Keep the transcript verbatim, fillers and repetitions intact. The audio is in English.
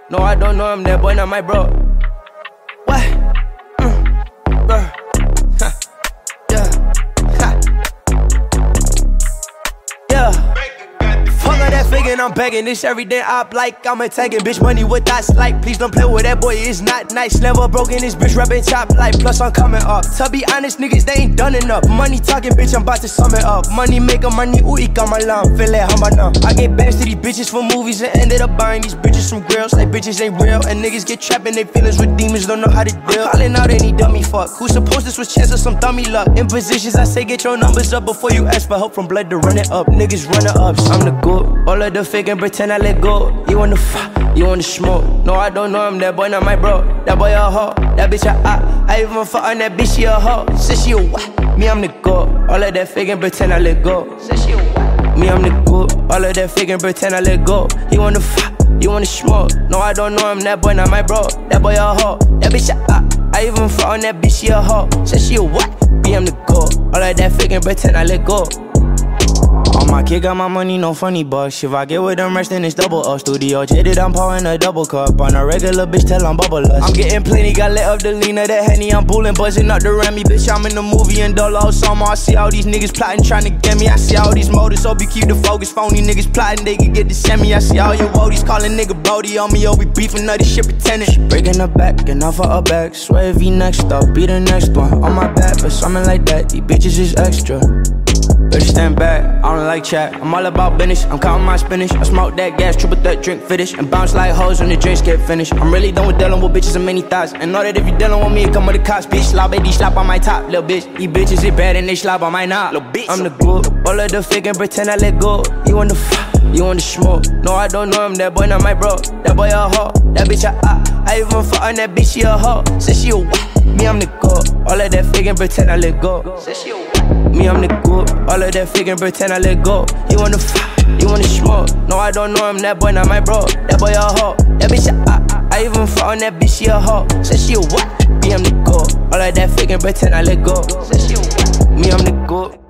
No, I don't know him, that boy not my bro. What? Mm. Bro. Ha. Yeah. Ha. Yeah. Fuck all that faking, I'm begging. This everyday op like I'm attacking. Bitch, money with that slight. Please don't play with that boy, it's not nice. Never broken, this bitch rapping top life. Plus I'm coming up. To be honest, niggas, they ain't done enough. Money talking, bitch, I'm about to sum it up. Money maker, money, ooh, ik on my lung. Feel like hamba now. I get bands to these bitches for movies and ended up buying these bitches some grills. Like bitches ain't real. And niggas get trapped in their feelings with demons, don't know how to deal. I'm calling out any dummy fuck. Who supposed this was chance of some dummy luck? In positions, I say get your numbers up before you ask for help from blood to run it up. Niggas runner ups. I'm the goat. All of the fake and pretend I let go. You wanna fuck, you wanna smoke. No, I don't know him, that boy not my bro. That boy a hoe, that bitch a I. I even fuck on that bitch, she a hoe. Said she a what? Me, I'm the goat. All of that fake and pretend I let go. Said she a what? Me, I'm the goat. All of that fake and pretend I let go. You wanna fuck, you wanna smoke. No, I don't know him, that boy not my bro. That boy a hoe, that bitch a I. I even fuck on that bitch, she a hoe. Said she a what? Me, I'm the goat. All of that fake and pretend I let go. On my kid got my money, no funny bucks. If I get with them rest, then it's double up. Studio jaded, I'm pouring a double cup. On a regular bitch, tell I'm bubble us. I'm getting plenty, got lit up the lean of the Henny. I'm pulling, buzzing up the Remy. Bitch, I'm in the movie and dolo summer. I see all these niggas plotting, trying to get me. I see all these motives, hope you keep the focus. Phony niggas plotting, they can get the semi. I see all your woadies calling nigga Brody on me. Oh, we beefing, all this shit pretending. She breaking her back, and off of her back. Swear if he next up, be the next one. On my back, but something like that. These bitches is extra. Better stand back, I don't like chat. I'm all about business, I'm counting my spinach. I smoke that gas, triple threat, drink finish. And bounce like hoes when the drinks get finished. I'm really done with dealing with bitches and many thoughts. And know that if you dealing with me, it come with the cops. Bitch, slap, baby, slap on my top, little bitch. These bitches is bad and they slap on my knob, little bitch. I'm the goat, all of the fake and pretend I let go. You want the fuck, you want the smoke. No, I don't know him, that boy not my bro. That boy a hoe, that bitch a I. I even fuck on that bitch, she a hoe. Said she a what? Me, I'm the goat. All of that fake and pretend I let go. Said she a what? Me, I'm the goat. All of that fake and pretend I let go. You wanna fuck, you wanna smoke. No, I don't know him, that boy not my bro. That boy a hoe, that bitch a I. I even fuck on that bitch, she a hoe. Said she a what? Me, I'm the goat. All of that fake and pretend I let go. Said she a what? Me, I'm the goat.